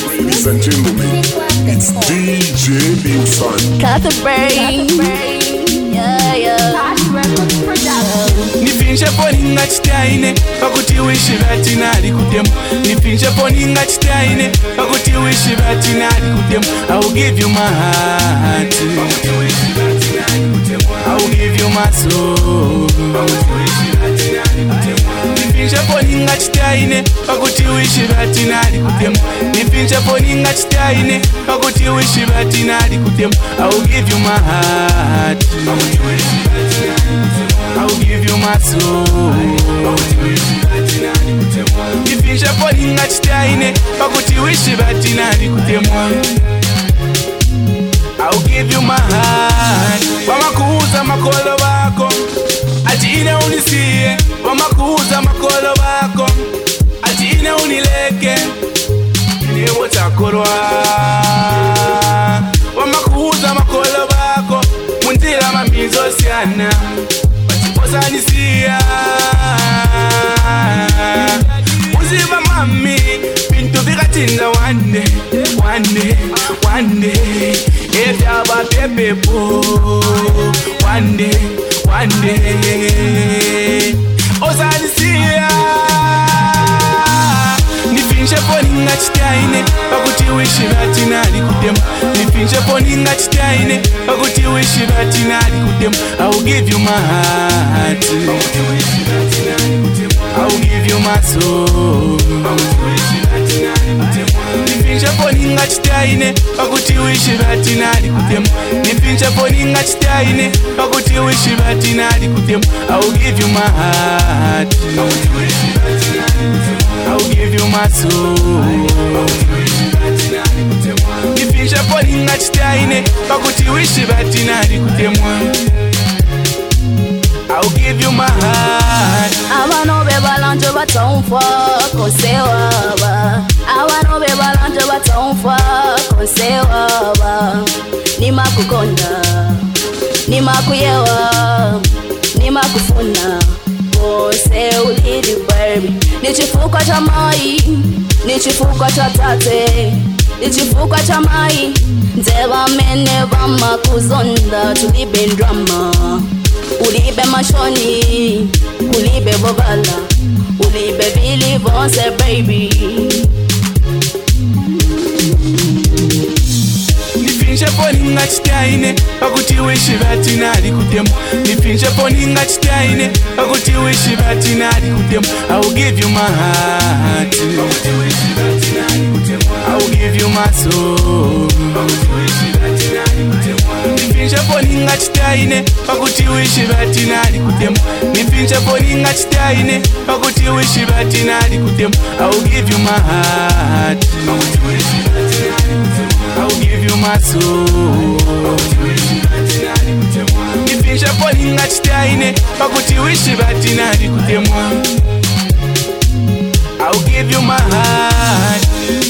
Ladies and gentlemen, it's DJ Bimson. Cut the brain. Nifinja poninga chitaine pakuti wishi vatinari kudemo. Nifinja poninga chitaine pakuti wishi vatinari kudemo. I will give you my heart, I will give you my soul. Nifinja poninga chitaine pakuti wishi vatinari kudemo. Nifinja poninga chitaine pakuti wishi vatinari kudemo. I will give you my heart, I will give you my soul. Nifinja poninga chitaine pakuti wishi vatinari kudemo. I will give you my heart. Wamakuuza makolo wako ati ine unisiye. Wamakuuza makolo wako ati ine unileke. Niwo takorwa. Wamakuuza makolo wako munzira mamizo siana batiposa nisiya. Uziba mami bintu vikatinda one day, one day, one day. Ebyaba pepepo one day, one day. Ozanisiya. Nifinja poninga chitaine pakuti wishi vatinari kudemo. Nifinja poninga chitaine pakuti wishi vatinari kudemo. I will give you my heart, I will give you my soul. Nifinja poninga chitaine pakuti wishi vatinari kudemo. Nifinja poninga chitaine pakuti wishi vatinari kudemo. I will give you my heart, I will give you my soul. Nifinja poninga chitaine pakuti wishi vatinari kudemo. I will give you my heart. Abano be balanje batomfa kosewa ba. Abano be balanje batomfa kosewa ba. Ni makukonda, ni makuyewa, ni makufuna. Kose ulidi baby. Ni chifuko cha mai, ni chifuko cha tate, ni chifuko cha mai. Nzeba mene vama kuzonda tulibe drama. Ulibe mashoni, ulibe bobala, ulibe Billy Vonse baby. Nifinja poninga chitaine pakuti wishi vatinari kudemo. Nifinja poninga chitaine pakuti wishi vatinari kudemo. I will give you my heart, I will give you my soul. Nifinja poninga chitaine pakuti wishi vatinari kudemo. Nifinja poninga chitaine pakuti wishi vatinari kudemo. I will give you my heart, I will give you my soul. Nifinja poninga chitaine pakuti wishi vatinari kudemo. I will give you my heart.